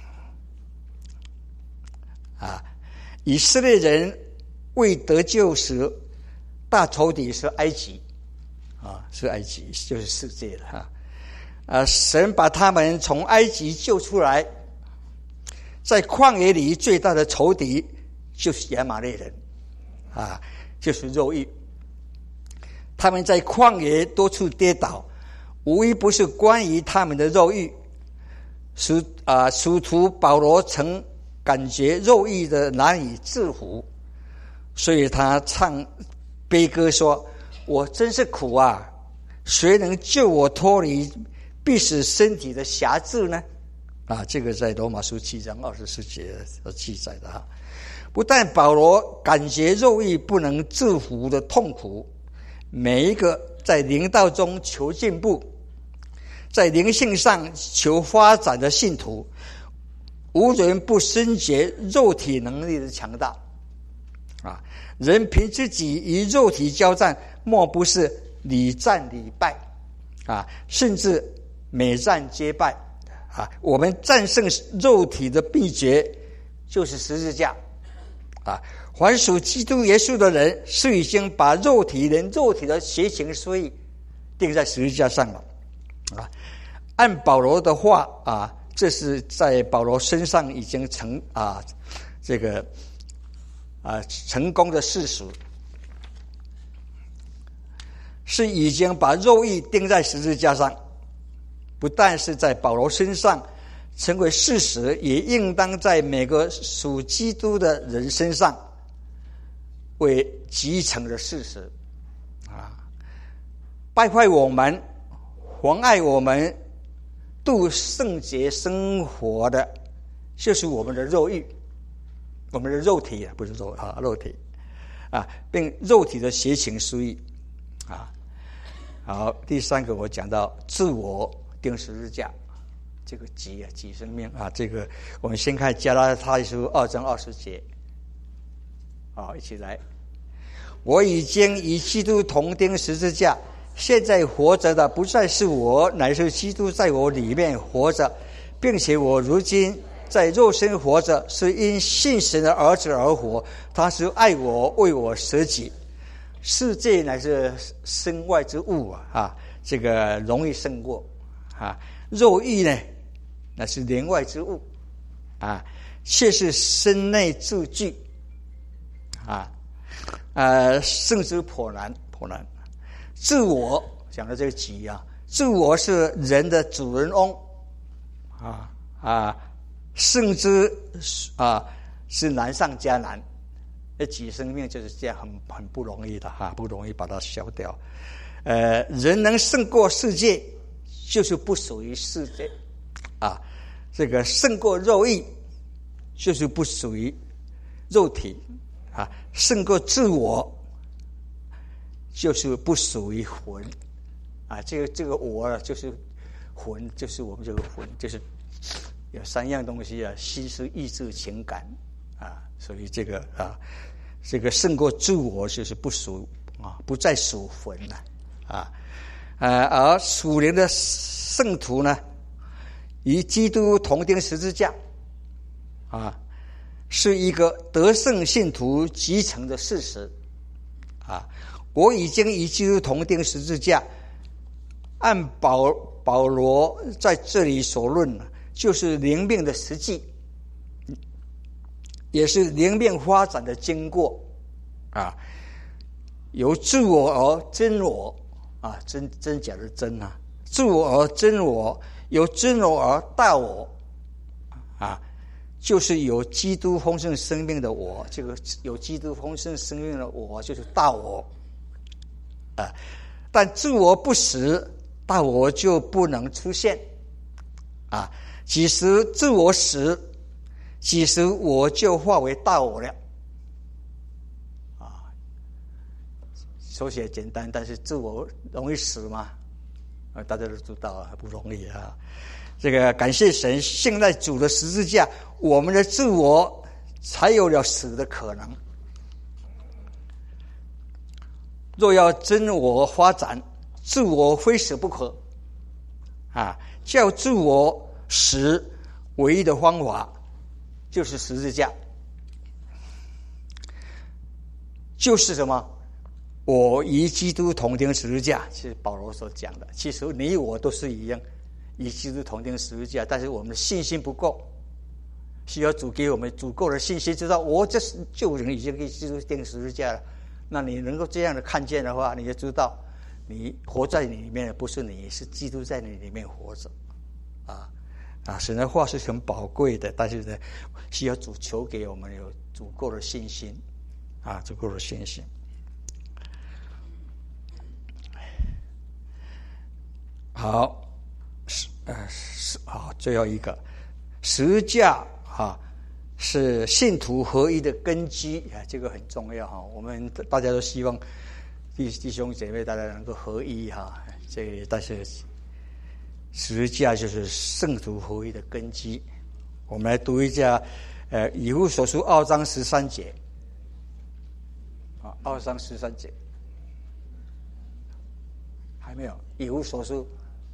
以色列人未得救时大仇敌是埃及是埃及，就是世界了神把他们从埃及救出来，在旷野里最大的仇敌就是亚玛力人就是肉欲。他们在旷野多处跌倒，无一不是关于他们的肉欲。使徒保罗曾感觉肉欲的难以制服，所以他唱悲歌说：我真是苦啊，谁能救我脱离必使身体的辖制呢？这个在罗马书7章24节所记载的不但保罗感觉肉欲不能制服的痛苦，每一个在灵道中求进步，在灵性上求发展的信徒，无人不深觉肉体能力的强大人凭自己与肉体交战，莫不是屡战屡败甚至每战皆败我们战胜肉体的秘诀就是十字架凡属基督耶稣的人是已经把肉体的邪情私欲钉在十字架上了按保罗的话这是在保罗身上已经成功的事实，是已经把肉欲钉在十字架上，不但是在保罗身上成为事实，也应当在每个属基督的人身上为集成的事实败坏我们妨碍我们度圣洁生活的就是我们的肉欲，我们的肉体不是肉体并肉体的邪情私欲好，第三个我讲到自我钉十字架，这个己生命这个我们先看加拉太书2章20节一起来。我已经与基督同钉十字架，现在活着的不再是我，乃是基督在我里面活着，并且我如今在肉身活着，是因信神的儿子而活，他是爱我，为我舍己。世界乃是身外之物这个容易胜过肉欲呢那是灵外之物却是身内之具胜之颇难。自我讲到这个己自我是人的主人翁胜之是难上加难。己生命就是这样很不容易的不容易把它消掉。人能胜过世界，就是不属于世界这个胜过肉欲，就是不属于肉体胜过自我，就是不属于魂这个我就是魂，就是我们这个魂，就是有三样东西心思意志情感所以这个胜过自我就是不属不再属魂了而属灵的圣徒呢，与基督同钉十字架是一个得胜信徒集成的事实我已经与基督同钉十字架，按保罗在这里所论就是灵命的实际，也是灵命发展的经过由自我而真我真假的真自我而真我，由真我而大我就是有基督丰盛生命的我，这个有基督丰盛生命的我就是大我但自我不死，大我就不能出现几时自我死，几时我就化为大我了手写简单，但是自我容易死吗？ 大家都知道啊，不容易啊。这个感谢神，现在主的十字架，我们的自我才有了死的可能。若要真我发展，自我非死不可啊！叫自我死，唯一的方法就是十字架，就是什么？我与基督同钉十字架，是保罗所讲的。其实你我都是一样，与基督同钉十字架，但是我们的信心不够，需要主给我们足够的信心，知道我这是就已经给基督钉十字架了。那你能够这样的看见的话，你就知道你活在你里面的不是你，是基督在你里面活着神的话是很宝贵的，但是呢，需要主求给我们有足够的信心足够的信心。好，最后一个十字架是信徒合一的根基这个很重要我们大家都希望弟兄姐妹大家能够合一但是十字架就是圣徒合一的根基。我们来读一下以弗所书2章13节2章13节还没有？以弗所书，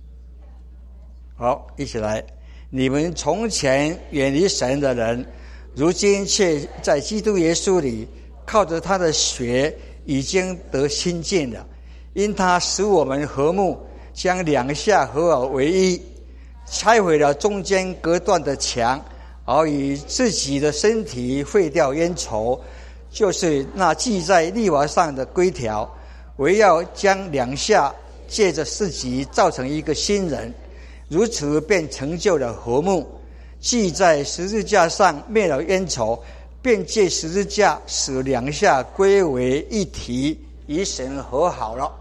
好，一起来。你们从前远离神的人，如今却在基督耶稣里靠着他的血已经得亲近了，因他使我们和睦，将两下合而为一，拆毁了中间隔断的墙，而以自己的身体废掉冤仇，就是那记在律法上的规条，为要将两下借着自己造成一个新人，如此便成就了和睦。既在十字架上灭了冤仇，便借十字架使两下归为一体，与神和好了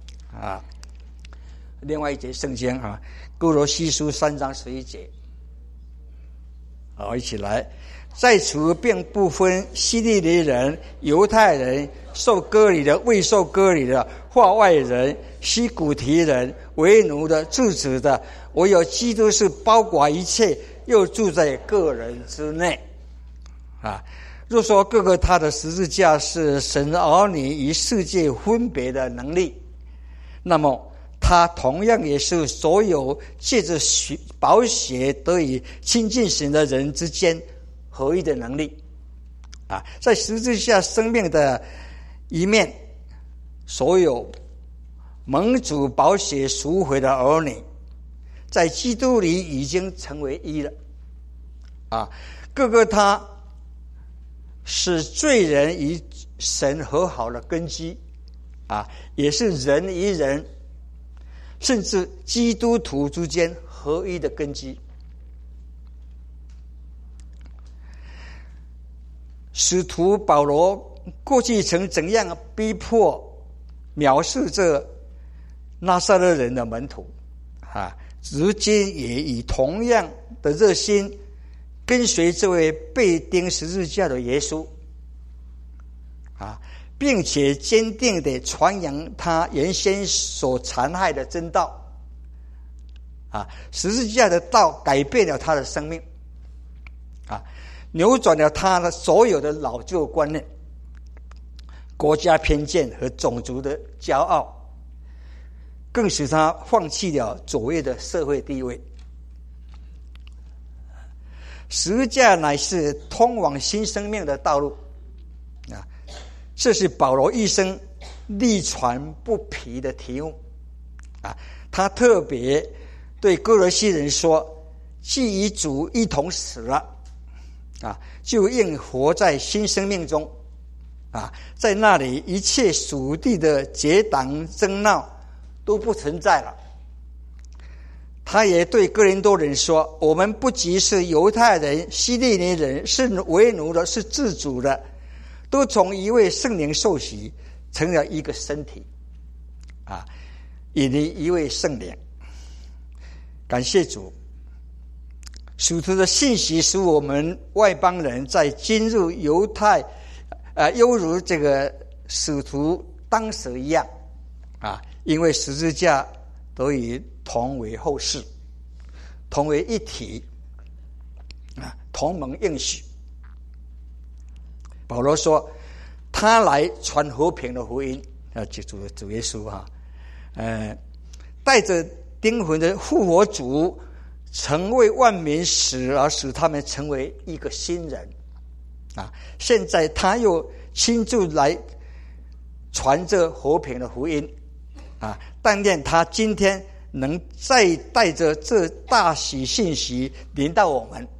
另外一节圣经哥罗西书3章11节，好，一起来。在此便不分希利尼人、犹太人、受割礼的、未受割礼的、化外人、西古提人、为奴的、自主的，唯有基督是包括一切，又住在个人之内若说各个他的十字架是神儿女与世界分别的能力，那么他同样也是所有借着宝血得以亲近神的人之间合一的能力在十字架生命的一面，所有蒙主宝血赎回的儿女在基督里已经成为一了各个他使罪人与神和好的根基也是人与人甚至基督徒之间合一的根基。使徒保罗过去曾怎样逼迫藐视这拿撒勒人的门徒如今也以同样的热心跟随这位被钉十字架的耶稣并且坚定地传扬他原先所残害的真道十字架的道改变了他的生命扭转了他的所有的老旧观念、国家偏见和种族的骄傲，更使他放弃了卓越的社会地位。十字架乃是通往新生命的道路这是保罗一生力传不疲的题目他特别对哥罗西人说，既与主一同死了就应活在新生命中在那里一切属地的结党争闹都不存在了。他也对哥林多人说，我们不仅是犹太人、希利尼人，是为奴的，是自主的，都从一位圣灵受洗，成了一个身体以一位圣灵。感谢主，使徒的信息使我们外邦人在进入犹太犹如这个使徒当时一样因为十字架得以同为后世，同为一体，同盟应许。保罗说，他来传和平的福音，主耶稣带着灵魂的复活主，曾为万民死，而使他们成为一个新人。现在他又亲自来传这和平的福音。但愿他今天能再带着这大喜信息临到我们，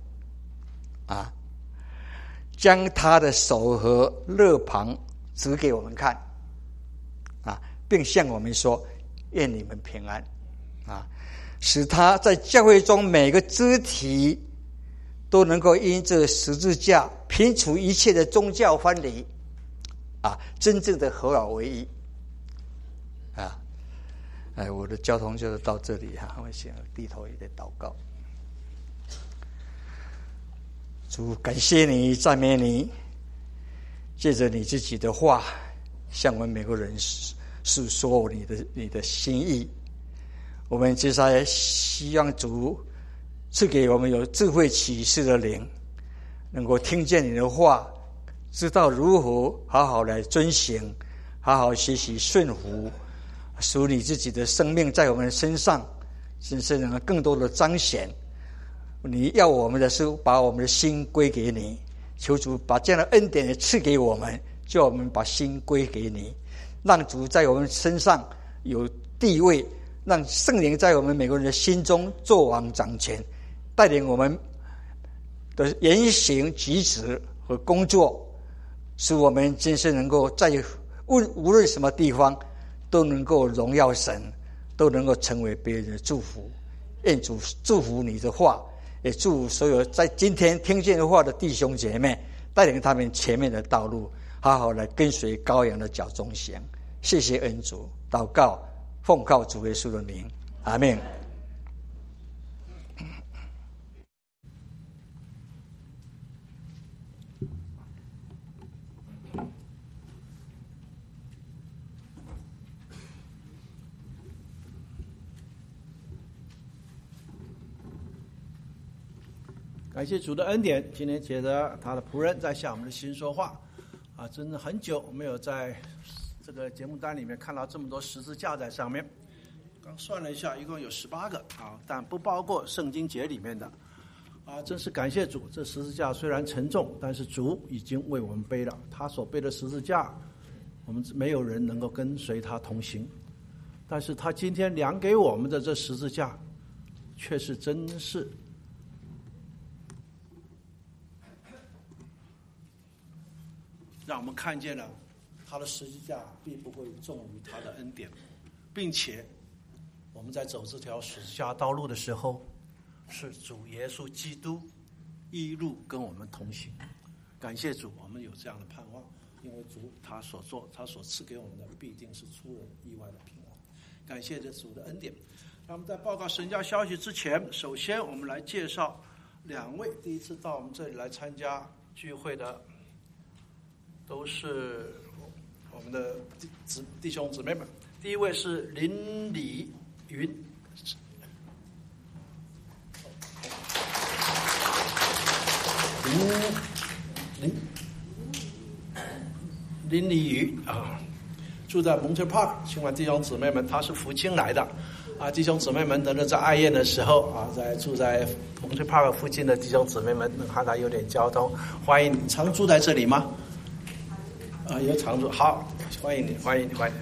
将他的手和肋旁指给我们看，并向我们说：愿你们平安，使他在教会中每个肢体都能够因这十字架平除一切的宗教藩篱，真正的合而为一。我的交通就是到这里我想低头也得祷告。主，感谢你，赞美你，借着你自己的话，向我们每个人诉说你的心意。我们接下来希望主赐给我们有智慧启示的灵，能够听见你的话，知道如何好好来遵行，好好学习顺服，使你自己的生命在我们身上真是能够更多的彰显。你要我们的是把我们的心归给你，求主把这样的恩典赐给我们，叫我们把心归给你，让主在我们身上有地位，让圣灵在我们每个人的心中作王掌权，带领我们的言行举止和工作，使我们真是能够在无论什么地方都能够荣耀神，都能够成为别人的祝福。愿主祝福你的话，也祝福所有在今天听见的话的弟兄姐妹，带领他们前面的道路，好好来跟随羔羊的脚中行。谢谢恩主，祷告奉靠主耶稣的名，阿们。 感谢主的恩典，今天借着他的仆人在向我们的心说话真的很久没有在这个节目单里面看到这么多十字架在上面。刚算了一下，一共有18个但不包括圣经节里面的真是感谢主，这十字架虽然沉重，但是主已经为我们背了。他所背的十字架，我们没有人能够跟随他同行，但是他今天量给我们的这十字架，却是真是让我们看见了他的十字架并不会重于他的恩典，并且我们在走这条十字架道路的时候，是主耶稣基督一路跟我们同行。感谢主，我们有这样的盼望，因为主他所做，他所赐给我们的必定是出人意外的平安。感谢这主的恩典。那我们在报告神家消息之前，首先我们来介绍2位第一次到我们这里来参加聚会的，都是我们的弟兄姊妹们。第一位是林礼云，林礼云住在蒙特 Park， 请问弟兄姊妹们，他是福清来的弟兄姊妹们等着在爱宴的时候住在蒙特 Park 附近的弟兄姊妹们，看他有点交通，欢迎你。常住在这里吗？有常住，好，欢迎你，欢迎你，欢迎你。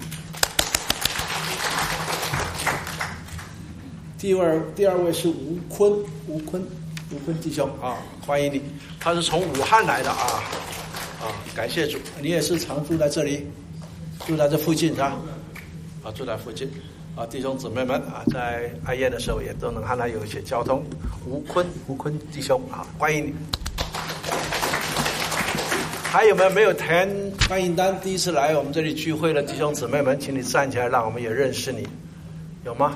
第二位是吴坤弟兄欢迎你，他是从武汉来的感谢主，你也是常住在这里，住在这附近是吧？住在附近弟兄姊妹们在爱宴的时候也都能看到有一些交通。吴坤弟兄欢迎你。还有没有填欢迎单？第一次来我们这里聚会的弟兄姊妹们，请你站起来，让我们也认识你，有吗？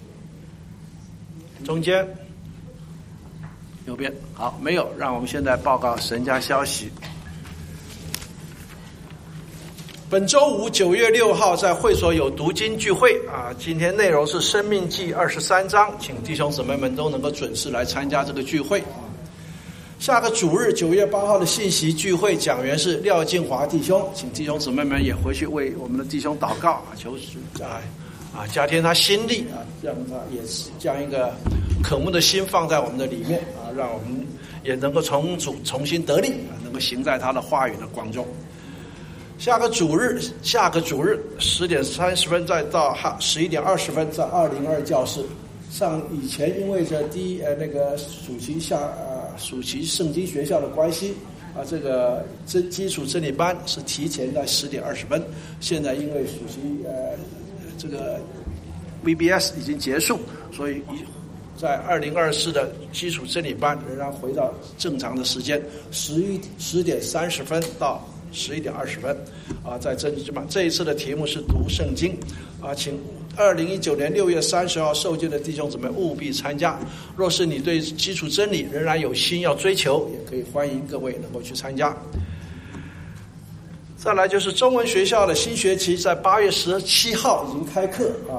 中间、右边，好，没有。让我们现在报告神家消息。 本周五9月6号在会所有读经聚会啊，今天内容是《申命记》23章，请弟兄姊妹们都能够准时来参加这个聚会。下个主日9月8号的信息聚会，讲员是廖进华弟兄，请弟兄姊妹们也回去为我们的弟兄祷告，求主加添他心力啊，让他也是将一个渴慕的心放在我们的里面啊，让我们也能够从主重新得力啊，能够行在他的话语的光中。下个主日10点30分再到11点20分在202教室上。以前因为那个暑期圣经学校的关系啊，这个基础真理班是提前在10点20分。现在因为暑期这个 VBS 已经结束，所以在2024的基础真理班仍然回到正常的时间10点30分到11点20分啊，在真理班。这一次的题目是读圣经啊，请2019年6月30号受戒的弟兄姊妹务必参加。若是你对基础真理仍然有心要追求，也可以欢迎各位能够去参加。再来就是中文学校的新学期在8月17号已经开课啊，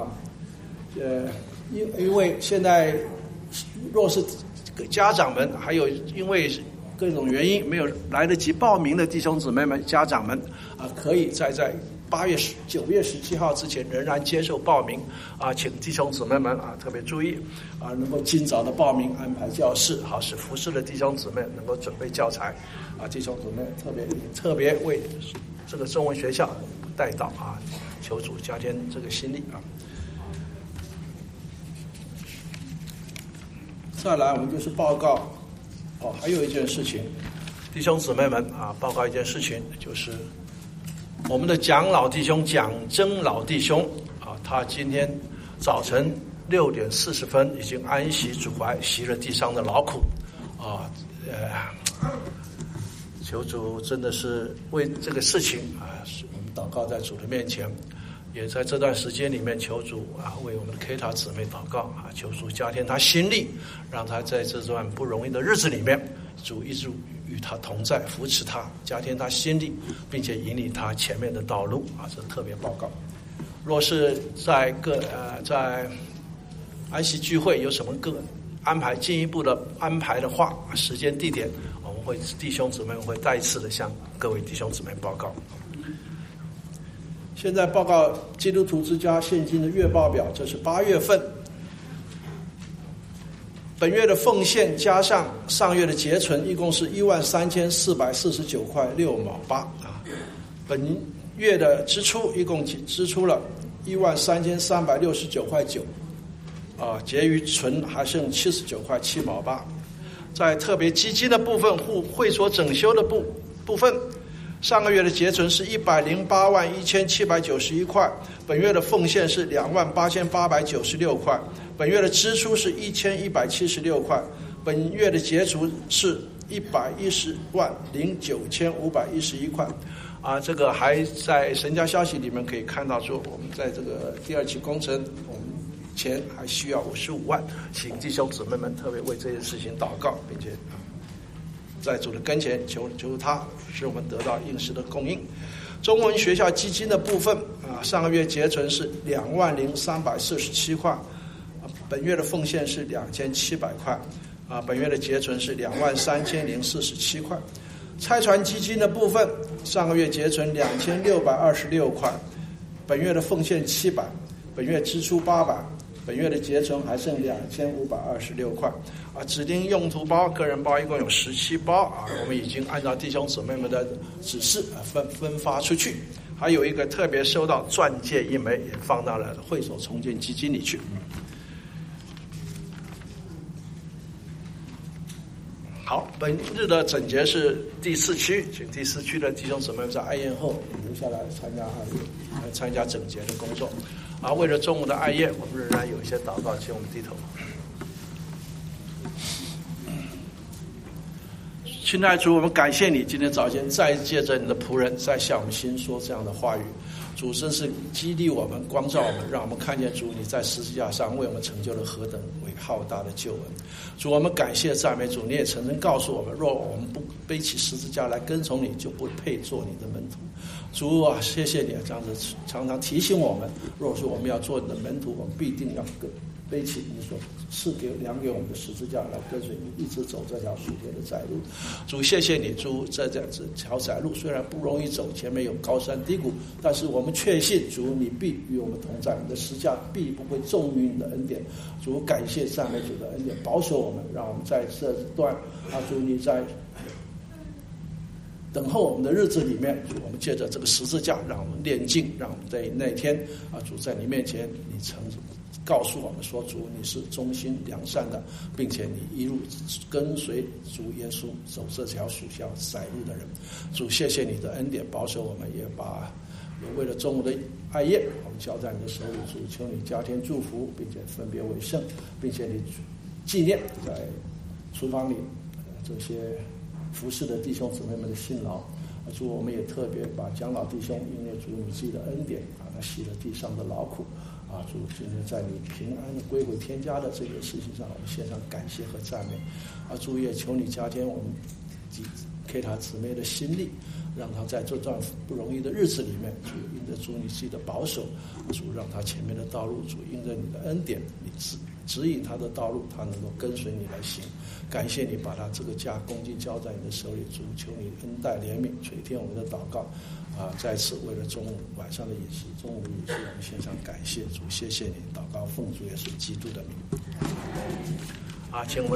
因为现在若是家长们还有因为各种原因没有来得及报名的弟兄姊妹们、家长们啊，可以在9月17号之前仍然接受报名啊，请弟兄姊妹们啊特别注意啊，能够尽早的报名，安排教室，好使服侍的弟兄姊妹能够准备教材啊，弟兄姊妹特别为这个中文学校代祷啊，求主加添这个心力啊。再来，我们就是报告还有一件事情，弟兄姊妹们啊，报告一件事情，就是我们的蒋老弟兄蒋征老弟兄啊，他今天早晨6点40分已经安息主怀，息了地上的劳苦啊，求主真的是为这个事情啊，我们祷告在主的面前，也在这段时间里面求主啊，为我们的 Kita 姊妹祷告啊，求主加添他心力，让他在这段不容易的日子里面，主一直与他同在，扶持他，加添他心力，并且引领他前面的道路啊，这是特别报告。若是在安息聚会有什么安排进一步的安排的话，时间地点我们会弟兄姊妹会再次的向各位弟兄姊妹报告。现在报告基督徒之家现今的月报表，这是8月份。本月的奉献加上上月的结存，一共是13449块6毛8啊。本月的支出一共支出了13369块9啊，结余存还剩79块7毛8。在特别基金的部分，会所整修的部分，上个月的结存是108万1791块，本月的奉献是2万8896块，本月的支出是1176块，本月的结除是110万09,511块啊。这个还在神家消息里面可以看到说，我们在这个第2期工程，我们钱还需要55万，请弟兄姊妹们特别为这件事情祷告，并且在主的跟前求他使我们得到应时的供应。中文学校基金的部分啊，上个月结存是2万0347块，本月的奉献是2700块啊，本月的结存是2万3047块。拆船基金的部分，上个月结存2626块，本月的奉献700，本月支出800，本月的结存还剩2526块啊。指定用途包、个人包一共有17包啊，我们已经按照弟兄姊妹们的指示分发出去。还有一个特别收到钻戒1枚，也放到了会所重建基金里去。好，本日的整节是第4区，请第4区的弟兄姊妹在爱宴后留下来参加整节的工作。啊，为了中午的爱宴，我们仍然有一些祷告，请我们低头。亲爱的主，我们感谢你今天早间再借着你的仆人再向我们新说这样的话语。主真是激励我们，光照我们，让我们看见主你在十字架上为我们成就了何等为浩大的救恩。主，我们感谢赞美主，你也曾经告诉我们，若我们不背起十字架来跟从你，就不配做你的门徒。 主啊，谢谢你这样子常常提醒我们，若是我们要做你的门徒，我们必定要背起你所量给我们的十字架，来跟随你一直走这条属天的窄路。主，谢谢你，主，这条窄路虽然不容易走，前面有高山低谷，但是我们确信主你必与我们同在，你的十字架必不会重于你的恩典。主，感谢赞美主的恩典，保守我们，让我们在这段主你在等候我们的日子里面，主，我们借着这个十字架，让我们炼净，让我们在那天主在你面前，你曾告诉我们说，主你是忠心良善的，并且你一路跟随主耶稣走这条属下窄路的人。主，谢谢你的恩典，保守我们，也为了中午的爱宴，我们交在你的手里。主，求你加添祝福，并且分别为圣，并且你纪念在厨房里这些服侍的弟兄姊妹们的辛劳。主，我们也特别把长老弟兄，因为主你自己的恩典他洗了地上的劳苦。主，今天在你平安的归回天家的这个事情上，我们献上感谢和赞美。主，也求你加添我们给他姊妹的心力，让他在这段不容易的日子里面，主因着主你自己的保守，主让他前面的道路，主因着你的恩典，你指引他的道路，他能够跟随你来行。感谢你把他这个家恭敬交在你的手里，主，求你恩待怜悯，垂听我们的祷告。再次为了中午晚上的饮食，中午的饮食，我们献上感谢主，谢谢你，祷告奉主耶稣基督的名。请我们